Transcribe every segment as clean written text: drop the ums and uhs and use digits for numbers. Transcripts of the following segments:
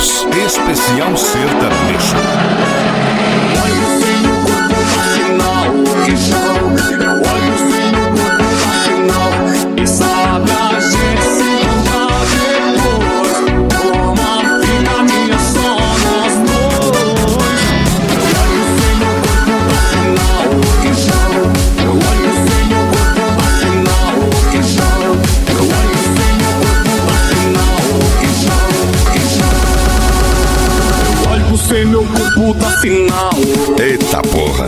Marques, especial sertanejo. Meu corpo dá sinal. Eita porra.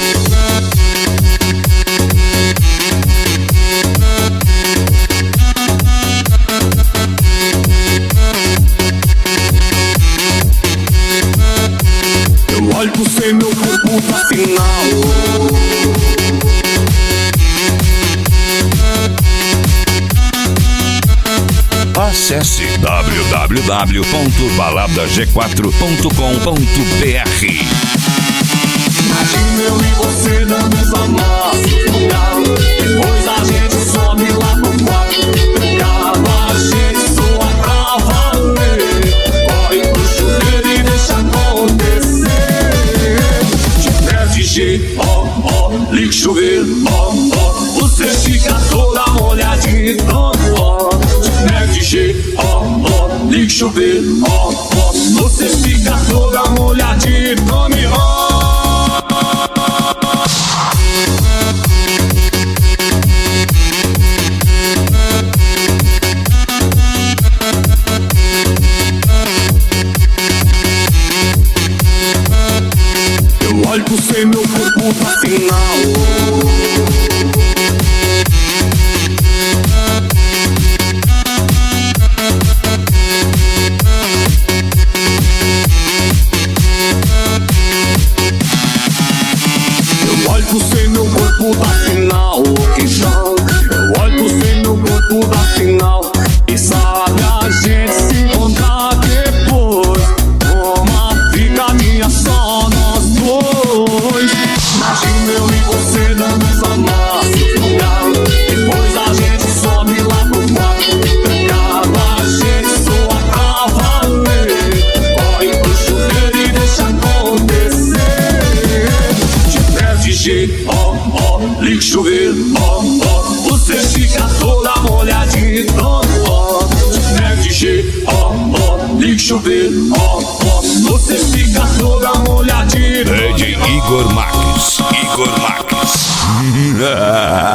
Eu olho pro céu, meu corpo dá sinal. Acesse www.baladag4.com.br. Imagina eu e você dando os amassos no galo. Depois a gente sobe lá pro quarto. Pegava a gente soa pra valer. Corre pro chuveiro e deixa acontecer. Tiver de jeito, ó, liga o chuveiro, ó. Você fica toda molhadinha, ó. De jeito, liga o chuveiro, você fica toda molhadinha, tome, Eu olho pro céu, meu corpo dá sinal. Meu corpo dá sinal, que chão. Eu olho pro céu, meu corpo dá sinal. E sabe a gente se encontrar depois. Uma fica minha, só nós dois. Imagina eu e você dando os amassos no galo. Depois a gente sobe lá pro quarto. Pegava a gente soa pra valer. Corre pro chuveiro e deixa acontecer. Tiver de jeito, liga o chuveiro, você fica toda molhadinha, tiver de jeito, liga o chuveiro, você fica toda molhadinha. DJ Igor Marques.